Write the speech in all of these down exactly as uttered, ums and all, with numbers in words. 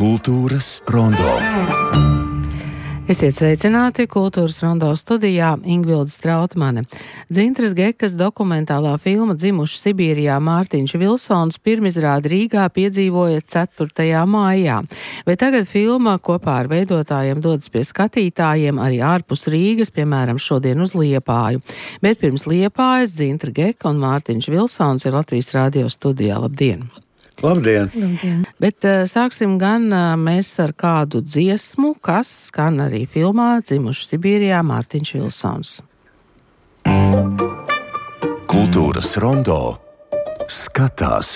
Kultūras rondo. Esiet sveicināti Kultūras rondo studijā Ingvilde Strautmane. Dzintras Gekas dokumentālā filma Dzimuši Sibīrijā Mārtiņš Vilsons pirmizrādi Rīgā piedzīvoja ceturtajā maijā. Vai tagad filma kopā ar veidotājiem dodas pie skatītājiem arī ārpus Rīgas, piemēram, šodien uz Liepāju. Bet pirms Liepājas Dzintra Geka un Mārtiņš Vilsons ir Latvijas radio studijā. Labdien! Labdien! Labdien. Bet uh, sāksim gan uh, mēs ar kādu dziesmu, kas skan arī filmā Dzimuši Sibīrijā Mārtiņš Vilsons. Kultūras rondo skatās.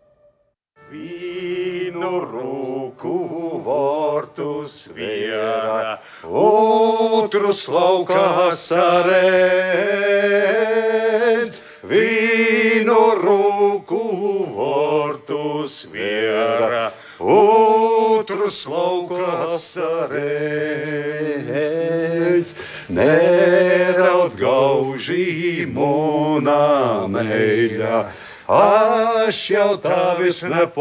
Vīnu rūku vortus viera, otrus laukā saredz. Vīnu rūku vortus viera, otrus laukā saredz. Neraud gaužī monā meļa, aš jau tavis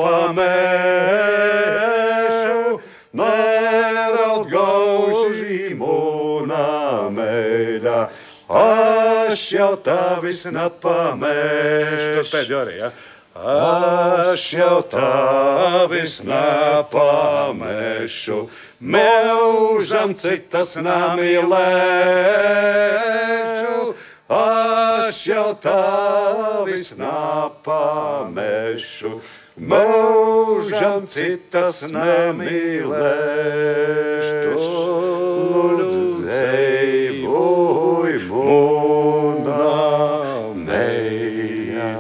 nepamešu. Neraud gaužī monā meļa, aš jau tavis nepamešu. Tas pēdējo arī, ja? Aš jau tavis nepamešu, mūžam citas nemīlēšu. Aš jau tavis nepamešu, mūžam citas nemīlēšu. Dzīvoju monā meļā.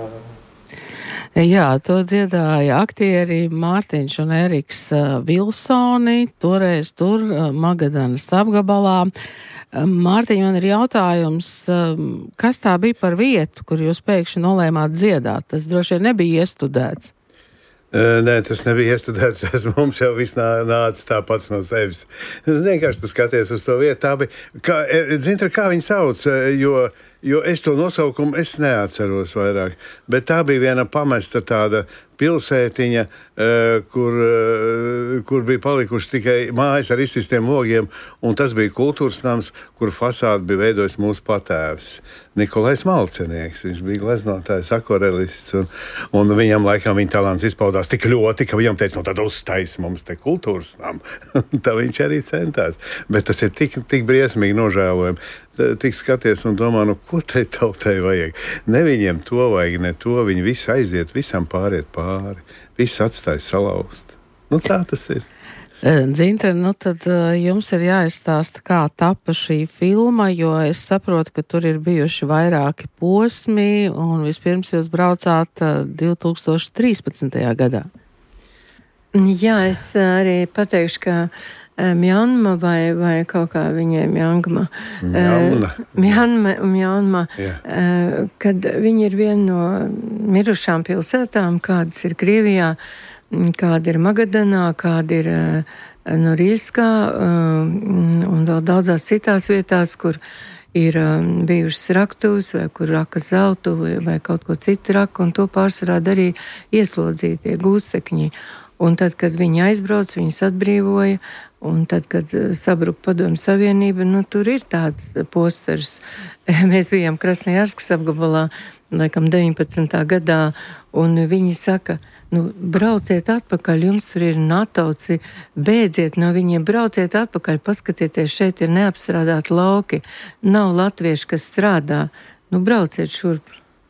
Jā, to dziedāja aktieri Mārtiņš un Eriks Vilsoni, toreiz tur Magadanas apgabalā. Mārtiņ, man ir jautājums, kas tā bija par vietu, kur jūs pēkšņi nolēmāt dziedāt? Tas droši vien nebija iestudēts. Nē, tas nebija iestudēts. Tas mums jau viss nā, nāca tā pats no sevis. Vienkārši tu skaties uz to vietu. Tā bija, kā, Dzintra, kā viņi sauc, jo, jo es to nosaukumu es neatceros vairāk. Bet tā bija viena pamesta tāda pilsētiņa, kur, kur bija palikuši tikai mājas ar izsistiem logiem, un tas bija kultūras nams, kur fasādi bija veidojis mūsu patēvis. Nikolais Malcenieks, viņš bija gleznotājs, akvarelists, un, un viņam laikam viņa talants izpaudās tik ļoti, ka viņam teica, no tad uztais mums te kultūras namu. Tā viņš arī centās. Bet tas ir tik, tik briesmīgi nožēlojami. Tik skaties un domā, nu ko tai tautai vajag? Ne viņiem to vajag, ne to, viņi visi aiziet, visam pāriet pāri, viss atstāja salauzt. Nu tā tas ir. Dzintra, nu tad jums ir jāizstāsta, kā tapa šī filma, jo es saprotu, ka tur ir bijuši vairāki posmi, un vispirms jūs braucāt divi tūkstoši trīspadsmitajā gadā. Jā, es arī pateikšu, ka Mjanma vai, vai kaut kā viņai Mjangma. Mjanma. Mjanma un Mjanma, Jā. Kad viņi ir viena no mirušām pilsētām, kādas ir Krievijā, kāda ir Magadanā, kāda ir Norilskā un vēl daudzās citās vietās, kur ir bijušas raktuvas vai kur raka zeltu vai, vai kaut ko citu raka, un to pārsvarā darīja ieslodzītie gūstekņi. Un tad, kad viņi aizbrauc, viņus atbrīvoja, un tad, kad sabruka Padomju Savienība, nu, tur ir tāds posters. Mēs bijām Krasnojarskas apgabalā, laikam deviņpadsmitā gadā, un viņi saka, nu, brauciet atpakaļ, jums tur ir natauci, bēdziet no viņiem, brauciet atpakaļ, paskatieties, šeit ir neapstrādāti lauki, nav latvieši, kas strādā, nu, brauciet šurp.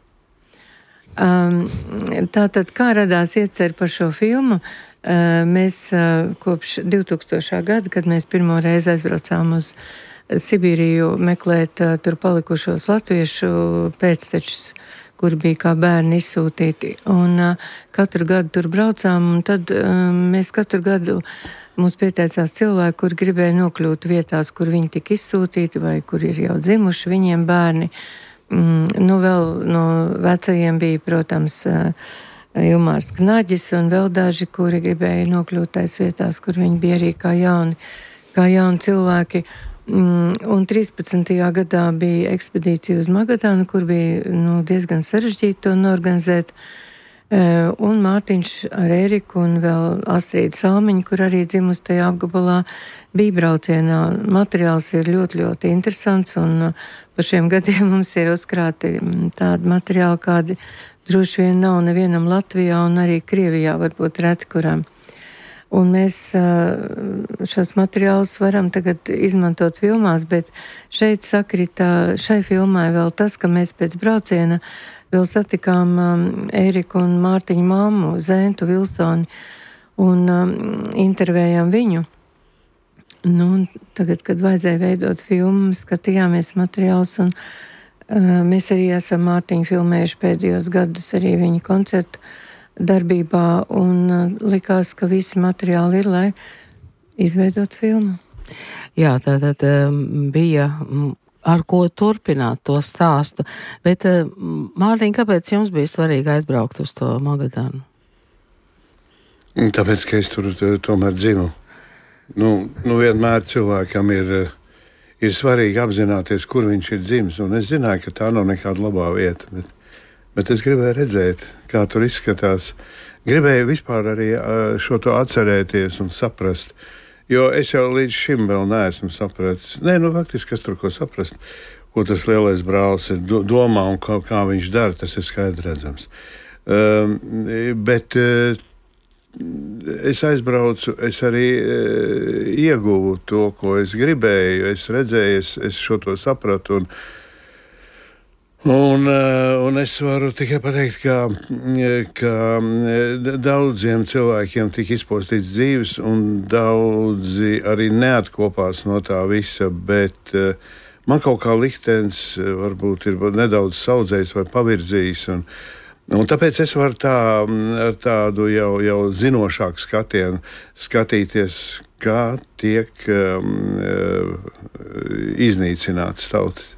Um, tātad, kā radās iecer par šo filmu, uh, mēs uh, kopš divtūkstošā gada, kad mēs pirmo reizi aizbraucām uz Sibīriju meklēt uh, tur palikušos latviešu pēctečus, kur bija kā bērni izsūtīti, un uh, katru gadu tur braucām, un tad uh, mēs katru gadu mums pieteicās cilvēki, kur gribēja nokļūt vietās, kur viņi tika izsūtīti, vai kur ir jau dzimuši viņiem bērni. Mm, nu, vēl no vecajiem bija, protams, Ilmārs Knaģis un vēl daži, kuri gribēja nokļūt tais vietās, kur viņi bija arī kā jauni, kā jauni cilvēki. Mm, un trīspadsmitajā gadā bija ekspedīcija uz Magadanu, kur bija nu, diezgan sarežģīti to norganizēt. Un Mārtiņš ar Eriku un vēl Astrīdu Salmiņu, kur arī dzimusi tajā apgabalā, bija braucienā. Materiāls ir ļoti, ļoti interesants, un par šiem gadiem mums ir uzkrāti tādi materiāli, kādi droši vien nav nevienam Latvijā un arī Krievijā, varbūt reti kuram. Un mēs šos materiālus varam tagad izmantot filmās, bet šeit sakrita šai filmai vēl tas, ka mēs pēc brauciena vēl satikām um, Eriku un Mārtiņu mammu, Zentu Vilsoni, un um, intervējām viņu. Nu, un tagad, kad vajadzēja veidot filmu, skatījāmies materiālus, un uh, mēs arī esam Mārtiņu filmējuši pēdējos gadus arī viņa koncertu darbībā, un uh, likās, ka visi materiāli ir, lai izveidot filmu. Jā, tātad um, bija... ar ko turpināt to stāstu. Bet, Mārtiņ, kāpēc jums bija svarīgi aizbraukt uz to Magadanu? Tāpēc, ka es tur tomēr dzimu. Nu, nu vienmēr cilvēkam ir, ir svarīgi apzināties, kur viņš ir dzimis. Un es zināju, ka tā nav nekāda labā vieta. Bet, bet es gribēju redzēt, kā tur izskatās. Gribēju vispār arī šo to atcerēties un saprast. Jo es jau līdz šim vēl neesmu sapratis. Nē, nu, faktiski, kas tur ko saprast, ko tas lielais brālis ir domā un kā, kā viņš dara, tas ir skaidri redzams. Um, bet uh, es aizbraucu, es arī uh, ieguvu to, ko es gribēju. Es redzēju, es, es šo to sapratu un Un, un es varu tikai pateikt, ka, ka daudziem cilvēkiem tika izpostīts dzīves, un daudzi arī neatkopās no tā visa, bet man kaut kā liktenis varbūt ir nedaudz saudzējis vai pavirzījis, un, un tāpēc es varu tā, ar tādu jau, jau zinošāku skatienu skatīties, kā tiek um, iznīcināts tautas.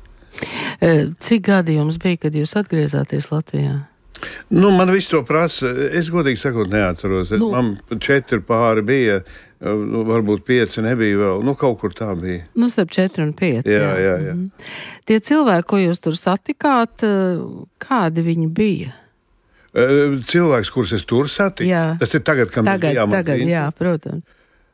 Cik gadi jums bija, kad jūs atgriezāties Latvijā? Nu, man viss to prasa. Es godīgi sakot neatceros. Nu. Man četri pāri bija, varbūt pieci nebija vēl. Nu, kaut kur tā bija. Nu, starp četri un pieci. Jā, jā, jā. jā. Mm. Tie cilvēki, ko jūs tur satikāt, kādi viņi bija? Cilvēks, kurus es tur satiku? Jā. Tas ir tagad, kad tagad, mēs bijām. Tagad, jā, protams.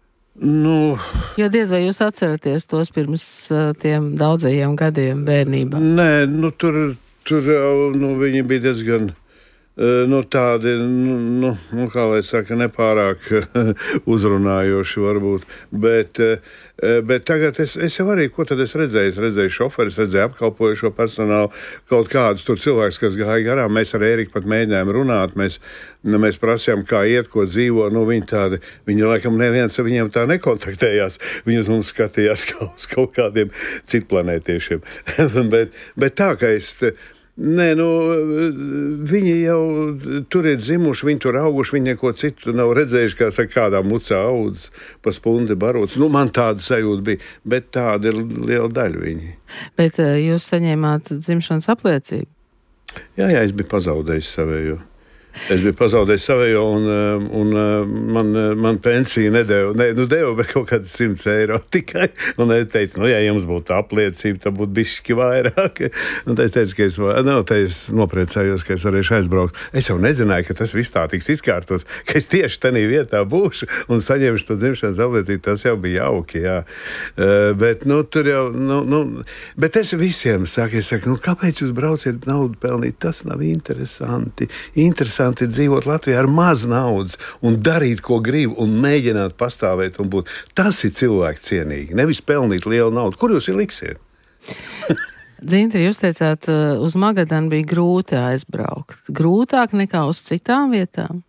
Nu, jo diez vai jūs atceraties tos pirms uh, tiem daudzajiem gadiem bērnībā? Nē, nu tur, tur nu, viņi bija diezgan uh, nu, tādi, nu, nu, nu, kā lai saka, nepārāk uzrunājoši varbūt. Bet, uh, bet tagad es, es jau arī, ko tad es redzēju? Es redzēju šoferi, es redzēju apkalpojušo personālu, kaut kādus tur cilvēkus, kas gāja garām. Mēs ar Eriku pat mēģinājām runāt, mēs Mēs prasījām, kā iet, ko dzīvo. Nu, viņi tādi, viņi laikam neviens ar viņiem tā nekontaktējās. Viņi uz mums skatījās kā uz kaut kādiem citplanētiešiem. bet, bet tā, ka es... Nē, nu, viņi jau tur ir dzimuši, viņi tur auguši, viņi neko citu nav redzējuši, kā saka, kādā mucā audzes, pa spundi barots. Nu, man tāda sajūta bija, bet tāda ir liela daļa viņi. Bet uh, jūs saņēmāt dzimšanas apliecību? Jā, jā, es biju pazaudējis savējo. Es biju pazaudējis savējo, un, un man, man pensiju nedēva, ne, nu deva, bet kaut kāds simts eiro tikai. Un es teicu, nu, ja jums būtu apliecība, tad būtu bišķi vairāk. Un tā es teicu, ka es, nu, tā es nopriecājos, ka es varēšu aizbraukt. Es jau nezināju, ka tas viss tā tiks izkārtots, ka es tieši tanī vietā būšu un saņemšu to dzimšanas apliecību. Tas jau bija jauki, jā. Uh, bet, nu, tur jau, nu, nu, bet es visiem saku, es saku, nu, kāpēc jūs brauciet naudu pelnīt? Tas nav interesanti. Interesanti. Ir dzīvot Latvijā ar maz naudas un darīt, ko grib, un mēģināt pastāvēt un būt. Tas ir cilvēku cienīgi, nevis pelnīt lielu naudu. Kur jūs ir liksiet? Dzintri, jūs teicāt, uz Magadanu bija grūti aizbraukt. Grūtāk nekā uz citām vietām?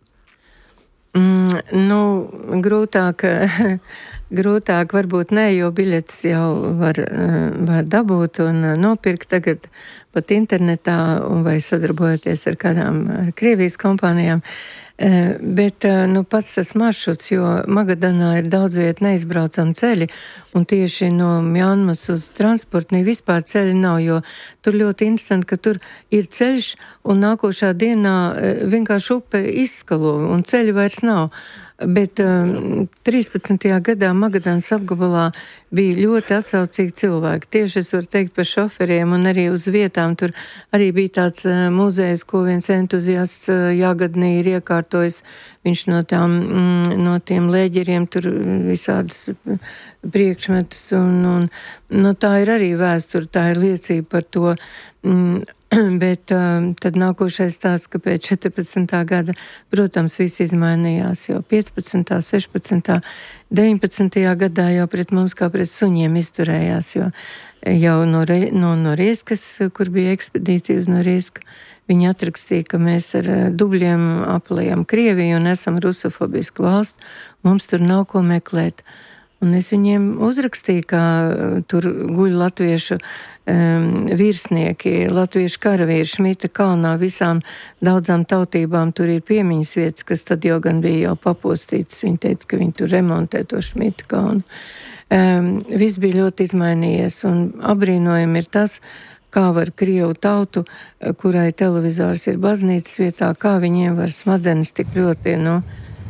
Mm, nu, grūtāk, grūtāk varbūt ne, jo biļetes jau var, var dabūt un nopirkt tagad pat internetā vai sadarbojoties ar kādām ar Krievijas kompānijām. Bet nu, pats tas maršruts, jo Magadanā ir daudz vietu neizbraucam ceļi, un tieši no Mjanmas uz transportnī vispār ceļi nav, jo tur ļoti interesanti, ka tur ir ceļš, un nākošā dienā vienkārši upe izskalo, un ceļi vairs nav. Bet um, trīspadsmitajā gadā Magadans apgabalā bija ļoti atsaucīgi cilvēki. Tieši es varu teikt par šoferiem un arī uz vietām. Tur arī bija tāds uh, muzejs, ko viens entuziasts uh, Jāgadnī ir iekārtojis. Viņš no, tām, mm, no tiem lēģeriem tur visādas priekšmetus un, un no tā ir arī vēsture, tā ir liecība par to. Mm, Bet um, tad nākošais tās, ka pēc četrpadsmitā gada, protams, viss izmainījās, jo piecpadsmitā, sešpadsmitā, deviņpadsmitajā gadā jau pret mums kā pret suņiem izturējās, jo jau no, no, no Rieskas, kur bija ekspedīcija uz Norieska, viņi atrakstīja, ka mēs ar dubļiem aplējam Krieviju un esam rusofobiska valsts, mums tur nav ko meklēt. Un es viņiem uzrakstīju, ka tur guļ latviešu um, virsnieki, latviešu karavīri Šmita kalnā, visām daudzām tautībām tur ir piemiņas vietas, kas tad jau gan bija jau papostītas. Viņi teica, ka viņi tur remontē to Šmita kalnu. Um, viss bija ļoti izmainījies un apbrīnojami ir tas, kā var Krievu tautu, kurai televizors ir baznīcas vietā, kā viņiem var smadzenes tik ļoti, nu,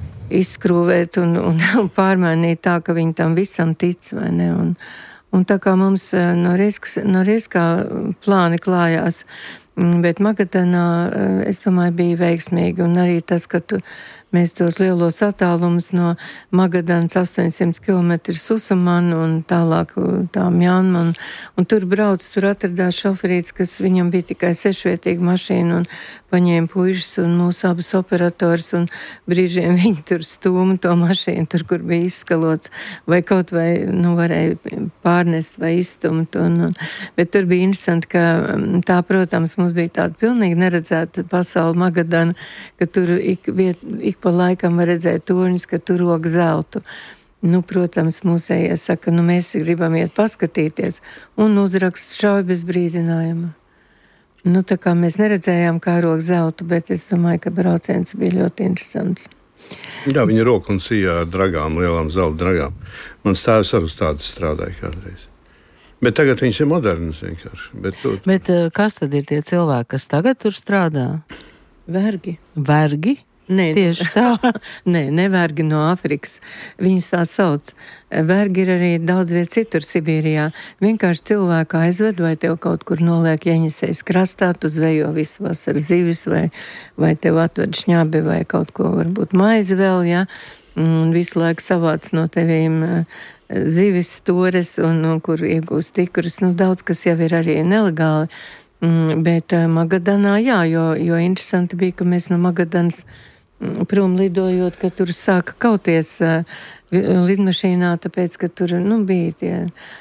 izskrūvēt un, un, un pārmainīt tā, ka viņi tam visam tic, vai ne? Un, un tā kā mums no Rieskas, no Rieskā plāni klājās, bet Magadanā, es domāju, bija veiksmīgi. Un arī tas, ka tu, mēs tos lielos attālumus no Magadanas astoņsimt kilometrus Usamanu un tālāk tā Mjanma. Un, un tur brauc, tur atradās šoferīts, kas viņam bija tikai sešvietīga mašīna un paņēma puišas un mūsu abus operators un brīžiem viņi tur stūma to mašīnu, tur, kur bija izskalots, vai kaut vai, nu, varēja pārnest vai izstumt. Un, un, bet tur bija interesanti, ka tā, protams, mums bija tāda pilnīgi neredzēta pasaule Magadana, ka tur ik, viet, ik pa laikam var redzēt torņus, ka tur rok zeltu. Nu, protams, mūsējie saka, nu, mēs gribam iet paskatīties un uzrakst šauj bez brīdinājuma. Nu, tā kā mēs neredzējām, kā rok zeltu, bet es domāju, ka brauciens bija ļoti interesants. Jā, viņa roka un sijā ar dragām, lielām zelta dragām. Mans tēvs arī uz tādas strādāja kādreiz. Bet tagad viņš ir moderns vienkārši. Bet, to... bet kas tad ir tie cilvēki, kas tagad tur strādā? Vergi. Vergi? Nē, tieši tā. Nē, ne vergi no Āfrikas. Viņus tā sauc. Vergi ir arī daudz viet citur Sibīrijā. Vienkārši cilvēku aizved vai tev kaut kur noliek Jeņisejas krastā, tu zvejo visu vasaru zivis vai, vai tev atved šņabi vai kaut ko, varbūt maizi vēl, jā. Un visu laiku savāc no tevīm zivis stores un, un kur iegūst tikurus. Nu, daudz, kas jau ir arī nelegāli. Bet Magadanā, jā, jo, jo interesanti bija, ka mēs no Magadanas prom lidojot, ka tur sāka kauties uh, lidmašīnā, tāpēc, ka tur, nu, bija tie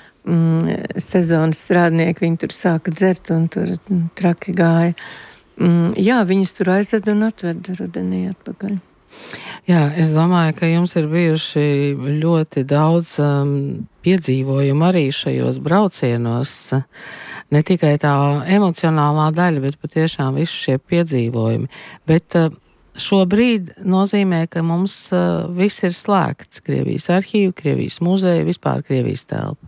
mm, sezonas strādnieki, viņi tur sāka dzert un tur mm, traki gāja. Mm, jā, viņus tur aizved un atved rudenī atpakaļ. Jā, es domāju, ka jums ir bijuši ļoti daudz um, piedzīvojumu arī šajos braucienos. Ne tikai tā emocionālā daļa, bet patiešām visi šie piedzīvojumi. Bet uh, šobrīd nozīmē, ka mums uh, viss ir slēgts. Krievijas arhīvi, Krievijas muzeja, vispār Krievijas telpa.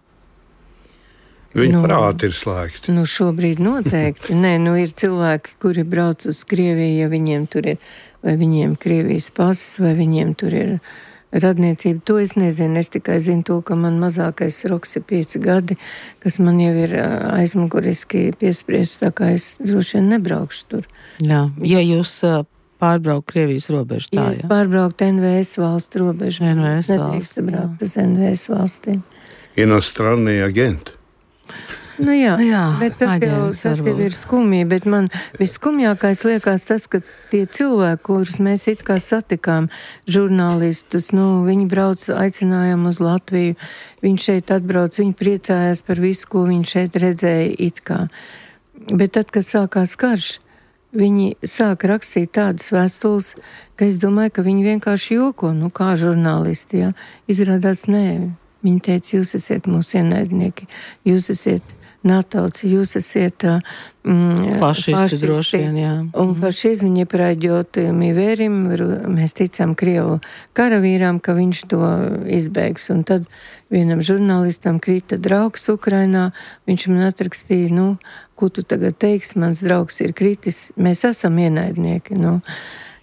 Viņa nu, prāti ir slēgti. Nu, šobrīd noteikti. Nē, nu ir cilvēki, kuri brauc uz Krieviju, ja viņiem tur ir, vai viņiem Krievijas pases, vai viņiem tur ir radniecība. To es nezinu. Es tikai zinu to, ka man mazākais roks ir pieci gadi, kas man jau ir aizmuguriski piespriests, tā kā es droši vien nebraukšu tur. Jā, ja jūs uh, pārbraukt Krievijas robežu, tā, ja? Ja es pārbraukt N V S valstu robežu. N V S valsts, braukt uz N V S valstīm. Иностранный агент. Nu jā, jā bet tas, jau, tas jau ir skumji, bet man visskumjākais liekas tas, ka tie cilvēki, kurus mēs it kā satikām, žurnālistus, nu, viņi brauc, aicinājām uz Latviju, viņi šeit atbrauc, viņi priecājās par visu, ko viņi šeit redzēja it kā. Bet tad, kad sākās karš, viņi sāk rakstīt tādas vēstules, ka es domāju, ka viņi vienkārši joko, nu kā žurnālisti, jā. Izrādās nē. Viņi teica, jūs esat mūsu ienaidnieki, jūs esat natauci, jūs esat mm, fašisti droši vien, jā. Un fašizmi ņeprāģot mīvērim, mēs ticam Krievu karavīram, ka viņš to izbēgs. Un tad vienam žurnālistam krita draugs Ukrainā, viņš man atrakstīja, nu, ko tu tagad teiksi, mans draugs ir kritis, mēs esam ienaidnieki, nu.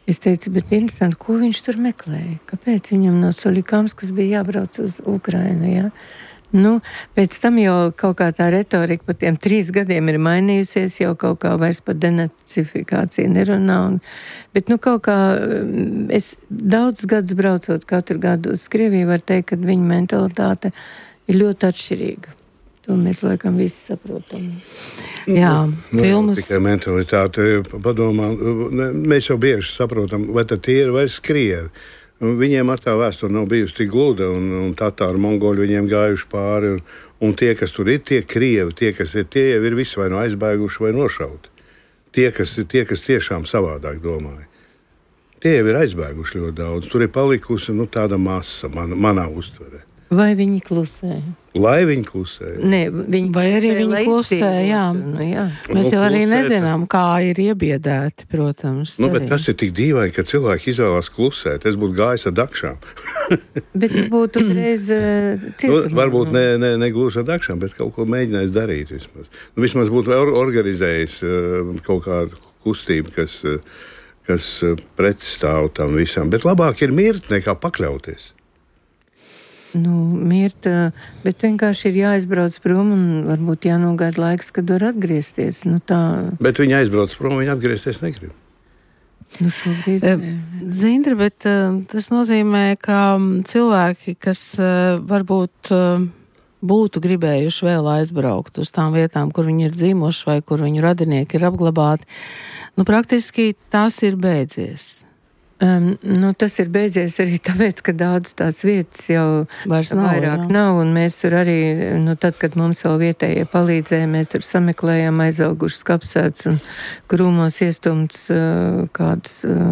Es teicu, bet interesanti, ko viņš tur meklēja? Kāpēc viņam no Soļikāmskas bija jābrauc uz Ukrainu, jā? Nu, pēc tam jau kaut kā tā retorika pa tiem trīs gadiem ir mainījusies, jau kaut kā vairs par denacifikāciju nerunā. Un, bet nu kaut kā es daudz gadus braucot katru gadu uz Krieviju, var teikt, ka viņa mentalitāte ir ļoti atšķirīga. To mēs laikam visi saprotam. Jā, nu, filmas. Tikai mentalitāte, padomā, mēs jau bieži saprotam, vai tad tie ir vairs Krievi. Viņiem ar tā vēsture nav bijusi tik gluda, un, un tatāri, mongoļi viņiem gājuši pāri, un, un tie, kas tur ir, tie Krievi, tie, kas ir, tie jau ir visi vai no aizbēguši vai nošauti. Tie, kas, tie, kas tiešām savādāk domāja. Tie jau ir aizbēguši ļoti daudz. Tur ir palikusi nu, tāda masa man, manā uztverē. Vai viņi klusē? Lai viņi klusē. Nē, viņi Vai arī viņi klusē, jā. Nu, jā. Mēs jau Nu, arī klusēt. nezinām, kā ir iebiedēti, protams. Nu, bet arī. tas ir tik dīvaini, ka cilvēki izvēlās klusēt. Es būtu gājis ar dakšām. Bet būtu reiz uh, Nu, varbūt ne, ne, ne gluži ar dakšām, bet kaut ko mēģinājis darīt vismaz. Nu, vismaz būtu or organizējis uh, kaut kādu kustību, kas, uh, kas uh, pretstāv tam visam. Bet labāk ir mirt nekā pakļauties. Nu, mirt, bet vienkārši ir jāizbrauc prom un varbūt jānogaida laiks, kad var atgriezties. Nu, tā... Bet viņi aizbrauc prom, viņi atgriezties negrib. Nu, šobrīd... Zindra, bet uh, tas nozīmē, ka cilvēki, kas uh, varbūt uh, būtu gribējuši vēl aizbraukt uz tām vietām, kur viņi ir dzimuši vai kur viņu radinieki ir apglabāti, nu, praktiski tas ir beidzies. Um, nu, tas ir beidzies arī tāpēc, ka daudz tās vietas jau Vairs nav, vairāk jā. nav, un mēs tur arī, nu, tad, kad mums vēl vietējie palīdzēja, mēs tur sameklējām aizaugušas kapsētas un krūmos iestumts uh, kādus uh,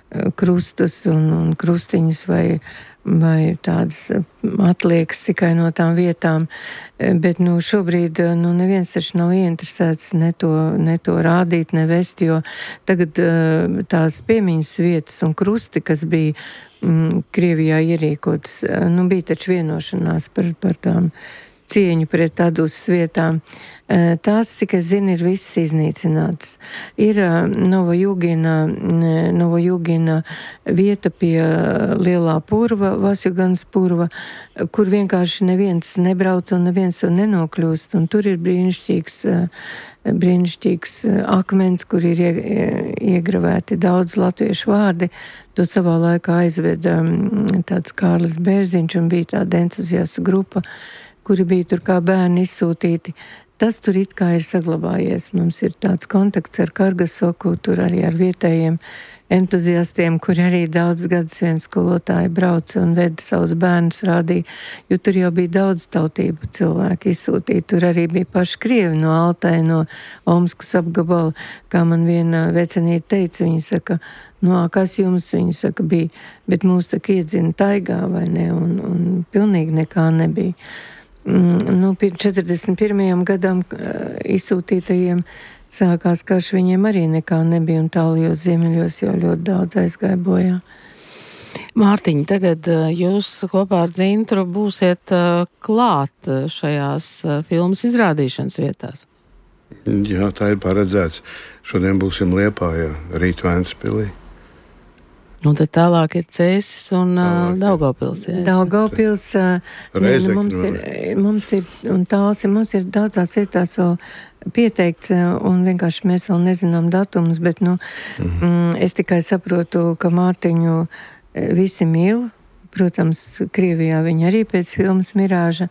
krustus un, un krustiņus vai vai tādas atliekas tikai no tām vietām, bet nu, šobrīd nu, neviens taču nav ieinteresēts ne to, ne to rādīt, ne vest, jo tagad tās piemiņas vietas un krusti, kas bija mm, Krievijā ierīkotas, nu, bija taču vienošanās par, par tām cieņu pret tādus vietām. Tās, cik es zinu, ir visas iznīcinātas. Ir Novojugina, Novojugina vieta pie Lielā purva, Vasjuganas purva, kur vienkārši neviens nebrauc un neviens tur nenokļūst. Un tur ir brīnišķīgs, brīnišķīgs akmens, kur ir iegravēti daudz latviešu vārdi. To savā laikā aizveda tāds Kārlis Bērziņš un bija tāda entuziasta grupa, kuri bija tur kā bērni izsūtīti. Tas tur it kā ir saglabājies. Mums ir tāds kontakts ar Kargasoku, tur arī ar vietējiem entuziastiem, kuri arī daudz gadus vien skolotāji brauca un veda savus bērnus, rādīja, jo tur jau bija daudz tautību cilvēki izsūtīti. Tur arī bija paši krievi no Altai, no Omskas apgabala. Kā man viena vecenīte teica, viņa saka, no kas jums, viņa saka, bija, bet mūs tā iedzina taigā vai ne, un, un pilnīgi nekā nebija. Nu, pirms četrdesmit pirmajam gadam izsūtītajiem sākās karš, viņiem arī nekā nebija, un tālajos ziemeļos jau ļoti daudz aizgāja bojā. Mārtiņ, tagad jūs kopā ar Dzintru būsiet klāt šajās filmas izrādīšanas vietās. Jā, tā ir paredzēts. Šodien būsim Liepājā, rīt Ventspilī. Un tad tālāk ir Cēsis un uh, Daugavpils. Daugavpils, Reizekne, mums ir, mums ir, un tās ir, mums ir daudzās vietās vēl pieteikts, un vienkārši mēs vēl nezinām datumus, bet, nu, mm. es tikai saprotu, ka Mārtiņu visi mīl. Protams, Krievijā viņi arī pēc filmas Mirāža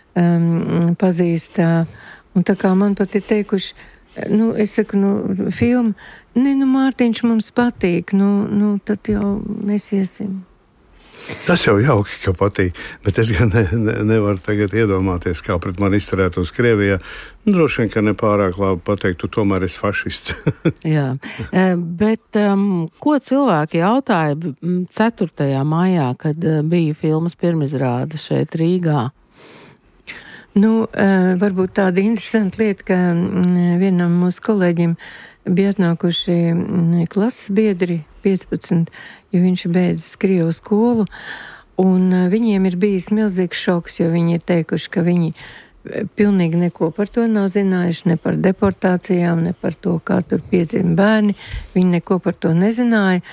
um, pazīst, un tā kā man pat ir teikuši, nu, es saku, nu, filma, ne, nu, Mārtiņš mums patīk, nu, nu, tad jau mēs iesim. Tas jau jauki, ka patīk, bet es gan ne, ne, nevaru tagad iedomāties, kā pret mani izturētos Krievijā. Droši vien, ka nepārāk labi pateikt, tu tomēr esi fašists. Jā, bet um, ko cilvēki jautāja ceturtajā maijā, kad bija filmas pirmizrāde šeit Rīgā? Nu, varbūt tāda interesanta lieta, ka vienam mūsu kolēģim bija atnākuši klases biedri piecpadsmit, jo viņš ir beidzis Krievu skolu, un viņiem ir bijis milzīgs šoks, jo viņi ir teikuši, ka viņi pilnīgi neko par to nav zinājuši, ne par deportācijām, ne par to, kā tur piedzima bērni, viņi neko par to nezināja.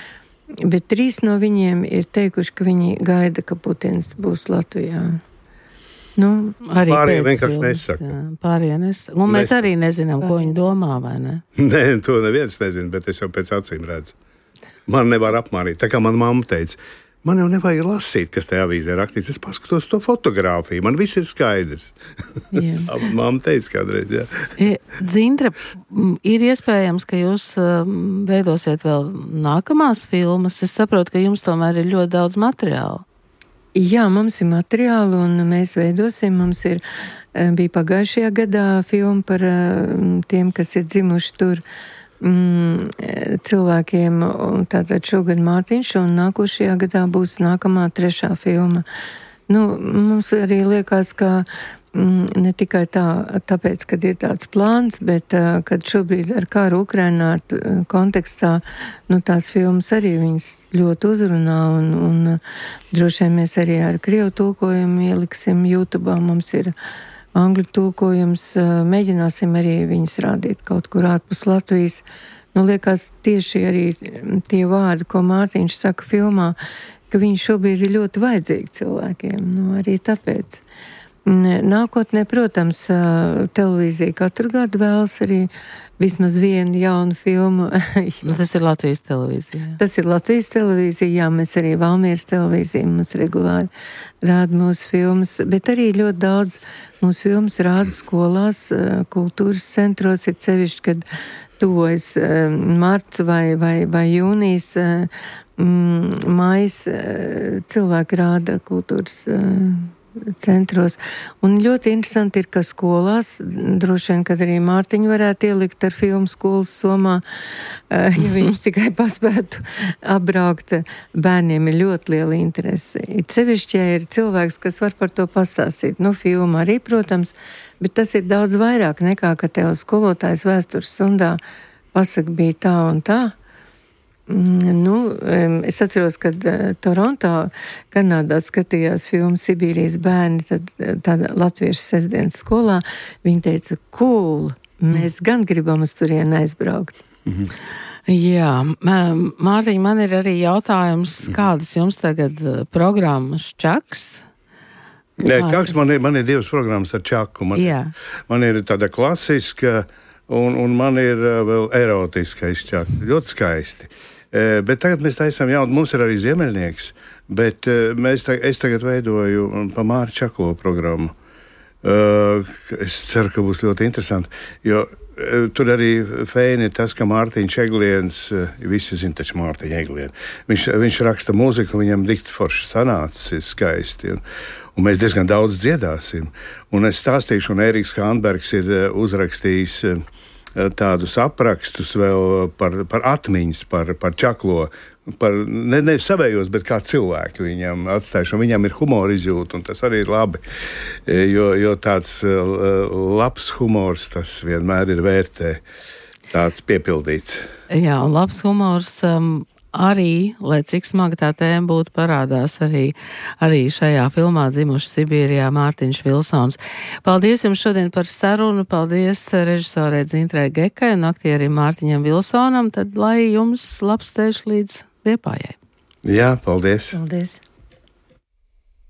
bet trīs no viņiem ir teikuši, ka viņi gaida, ka Putins būs Latvijā. Nu, arī pārējie pēc vienkārši filmas, nesaka. jā, pārējie nesaka. Un mēs Nesaka. arī nezinām, ko viņi domā, vai ne? Nē, to neviens nezina, bet es jau pēc acīm redzu. Man nevar apmārīt. Tā kā man mamma teica, man jau nevajag lasīt, kas tajā avīzē rakstīts. Es paskatos to fotogrāfiju, man viss ir skaidrs. Jā. Mamma teica kādreiz, jā. I- Dzintra, m, ir iespējams, ka jūs um, veidosiet vēl nākamās filmas. Es saprotu, ka jums tomēr ir ļoti daudz materiāla. Jā, mums ir materiāli un mēs veidosim. Mums ir, eh, bija pagājušajā gadā filma par eh, tiem, kas ir dzimuši tur mm, eh, cilvēkiem. Un tātad šogad Mārtiņš un nākošajā gadā būs nākamā trešā filma. Nu, mums arī liekas, ka mm, ne tikai tā, tāpēc, kad ir tāds plāns, bet uh, kad šobrīd ar kāru Ukrainā uh, kontekstā, nu, tās filmas arī viņas ļoti uzrunā un, un uh, droši vien mēs arī ar krievu tulkojumu ieliksim YouTube, mums ir angļu tulkojums, uh, mēģināsim arī viņas rādīt kaut kur ārpus Latvijas. Nu, liekas tieši arī tie vārdi, ko Mārtiņš saka filmā, ka viņi šobrīd ir ļoti vajadzīgi cilvēkiem, nu, arī tāpēc. Nākotnē, protams, televīzija katru gadu vēlas arī vismaz vienu jaunu filmu. Nu, tas ir Latvijas televīzija. Tas ir Latvijas televīzija, jā, mēs arī Valmieras televīzija, mums regulāri rāda mūsu filmas, bet arī ļoti daudz mūsu filmas rāda skolās, kultūras centros, ir sevišķi, kad tuvojas marts vai, vai, vai jūnijas, mājas cilvēki rāda kultūras centros. Un ļoti interesanti ir, ka skolās, droši vien, kad arī Mārtiņu varētu ielikt ar filmu skolas somā, ja viņš tikai paspētu apbraukt, bērniem ir ļoti liela interese. It sevišķi, ja ir cilvēks, kas var par to pastāstīt. Nu, filma arī, protams, bet tas ir daudz vairāk nekā, ka tev skolotājs vēstures stundā pasaka bija tā un tā. Nu, es atceros, kad Toronto, Kanādā skatījās filmu Sibīrijas bērni, tad tāda latviešu sestdienas skolā, viņi teica, cool, mēs gan gribam uz turieni aizbraukt. Mhm. Jā, Mārtiņ, man ir arī jautājums, kādas jums tagad programmas Čaks? Nē, Čaks, man ir, man ir divas programmas ar Čaku. Man, Jā. man ir tāda klasiska un, un man ir vēl erotiskais Čaks. Ļoti skaisti. Bet tagad mēs taisām jaunu, mums ir arī Ziemeļnieks, bet mēs, es tagad veidoju pa Māri Čaklo programmu. Es ceru, ka būs ļoti interesanti, jo tur arī fēni ir tas, ka Mārtiņš Egliens, visi zina taču Mārtiņu Eglienu, viņš, viņš raksta mūziku, viņam dikti forši sanācis, ir skaisti, un, un mēs diezgan daudz dziedāsim. Un es stāstīšu, un Ēriks Hānbergs ir uzrakstījis tādus aprakstus vēl par, par atmiņas, par, par Čaklo, par ne, ne savējos, bet kā cilvēki viņam atstājuši. Viņam ir humora izjūta, un tas arī ir labi, jo, jo tāds labs humors, tas vienmēr ir vērtē, tāds piepildīts. Jā, un labs humors um, arī, lai cik smaga tā tēma būtu, parādās arī, arī šajā filmā Dzimuši Sibīrijā Mārtiņš Vilsons. Paldies jums šodien par sarunu, paldies režisorei Dzintrai Gekai un aktierim Mārtiņam Vilsonam, tad lai jums labs ceļš līdz Liepājai. Jā, paldies. Paldies.